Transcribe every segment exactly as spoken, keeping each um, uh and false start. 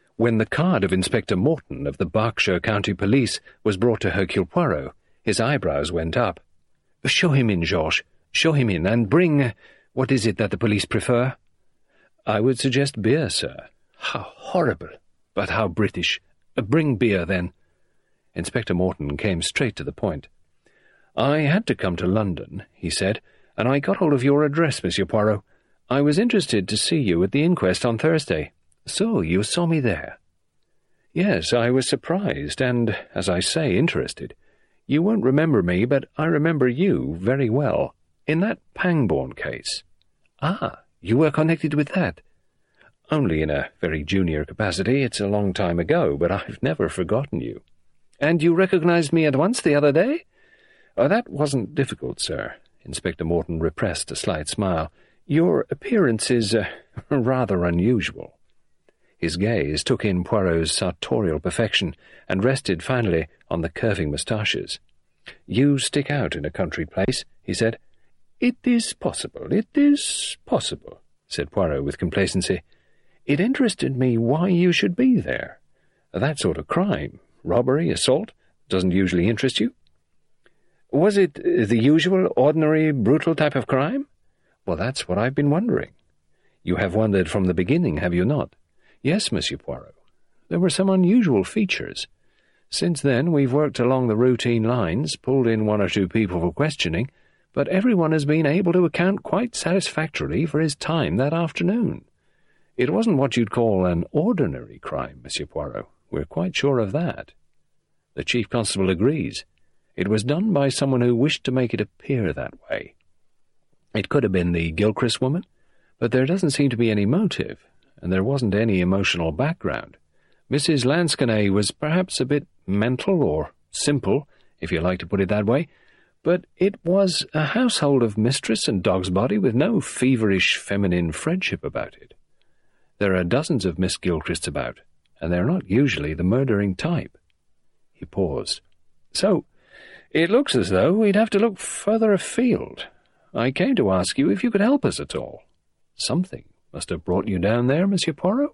When the card of Inspector Morton of the Berkshire County Police was brought to Hercule Poirot, his eyebrows went up. "Show him in, Georges. Show him in, and bring... What is it that the police prefer?" "I would suggest beer, sir." "How horrible! But how British. Bring beer, then." Inspector Morton came straight to the point. "I had to come to London," he said, "and I got hold of your address, Monsieur Poirot. I was interested to see you at the inquest on Thursday." "So you saw me there?" "Yes, I was surprised and, as I say, interested. You won't remember me, but I remember you very well. In that Pangbourne case." "Ah, you were connected with that?" "Only in a very junior capacity. It's a long time ago, but I've never forgotten you." "And you recognized me at once the other day?" "Oh, that wasn't difficult, sir." Inspector Morton repressed a slight smile. "Your appearance is uh, rather unusual." His gaze took in Poirot's sartorial perfection and rested finally on the curving moustaches. "You stick out in a country place," he said. "It is possible, it is possible," said Poirot with complacency. "It interested me why you should be there. That sort of crime, robbery, assault, doesn't usually interest you." "Was it the usual, ordinary, brutal type of crime?" "Well, that's what I've been wondering." "You have wondered from the beginning, have you not?" "Yes, Monsieur Poirot. There were some unusual features. Since then we've worked along the routine lines, pulled in one or two people for questioning, but everyone has been able to account quite satisfactorily for his time that afternoon. It wasn't what you'd call an ordinary crime, Monsieur Poirot. We're quite sure of that." The Chief Constable agrees. "It was done by someone who wished to make it appear that way. It could have been the Gilchrist woman, but there doesn't seem to be any motive, and there wasn't any emotional background. Missus Lansquenet was perhaps a bit mental or simple, if you like to put it that way, but it was a household of mistress and dog's body with no feverish feminine friendship about it. There are dozens of Miss Gilchrists about, and they're not usually the murdering type." He paused. "So, it looks as though we'd have to look further afield. I came to ask you if you could help us at all. Something must have brought you down there, Monsieur Poirot?"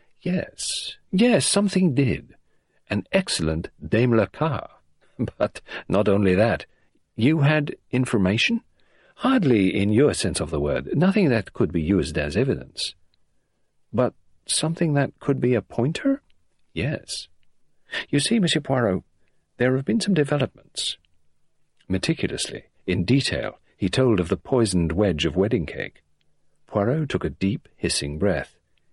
"Yes, yes, something did. An excellent Daimler car. But not only that. You had information?" "Hardly in your sense of the word. Nothing that could be used as evidence." "But something that could be a pointer?" "Yes. You see, Monsieur Poirot, there have been some developments." Meticulously, in detail, he told of the poisoned wedge of wedding cake. Poirot took a deep, hissing breath.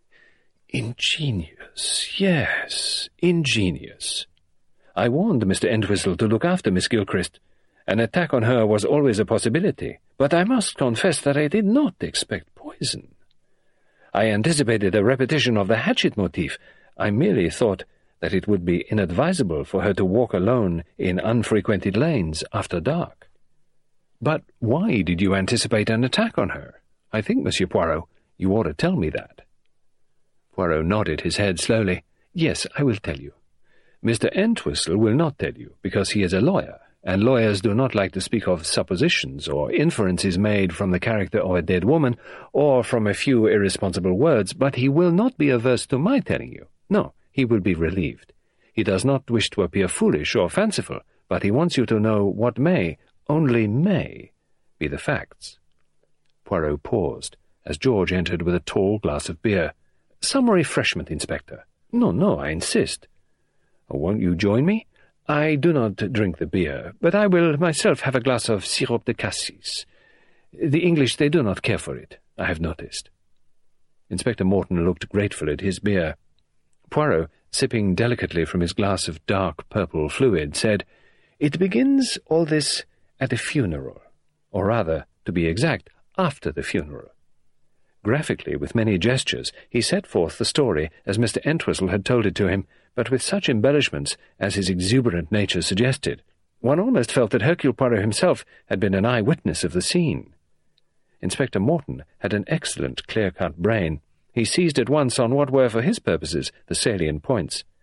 "Ingenious, yes, ingenious. I warned Mister Entwistle to look after Miss Gilchrist. An attack on her was always a possibility, but I must confess that I did not expect poison. I anticipated a repetition of the hatchet motif. I merely thought that it would be inadvisable for her to walk alone in unfrequented lanes after dark." "But why did you anticipate an attack on her? I think, Monsieur Poirot, you ought to tell me that." Poirot nodded his head slowly. "Yes, I will tell you. Mister Entwistle will not tell you, because he is a lawyer, and lawyers do not like to speak of suppositions or inferences made from the character of a dead woman, or from a few irresponsible words, but he will not be averse to my telling you. No, he will be relieved. He does not wish to appear foolish or fanciful, but he wants you to know what may, only may, be the facts." Poirot paused, as George entered with a tall glass of beer. "Some refreshment, Inspector." "No, no, I insist." "Oh, won't you join me?" "I do not drink the beer, but I will myself have a glass of sirop de cassis. The English, they do not care for it, I have noticed." Inspector Morton looked grateful at his beer. Poirot, sipping delicately from his glass of dark purple fluid, said, "It begins all this at a funeral, or rather, to be exact, after the funeral." Graphically, with many gestures, he set forth the story as Mister Entwistle had told it to him, but with such embellishments as his exuberant nature suggested. One almost felt that Hercule Poirot himself had been an eye-witness of the scene. Inspector Morton had an excellent clear-cut brain. He seized at once on what were, for his purposes, the salient points.